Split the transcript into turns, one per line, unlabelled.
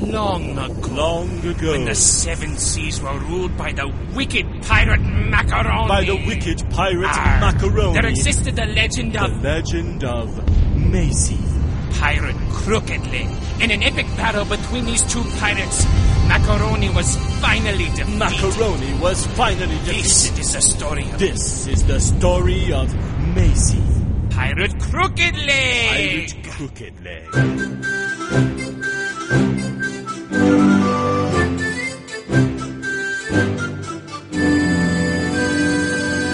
long ago.
Long ago.
When the seven seas were ruled by the wicked pirate Macaroni.
By the wicked pirate Macaroni.
There existed the legend of...
The legend of Macy.
Pirate Crooked Leg. In an epic battle between these two pirates, Macaroni was finally defeated.
Macaroni was finally defeated.
This is the story of...
This is the story of Macy.
Pirate Crooked Leg.
Pirate Crooked Leg.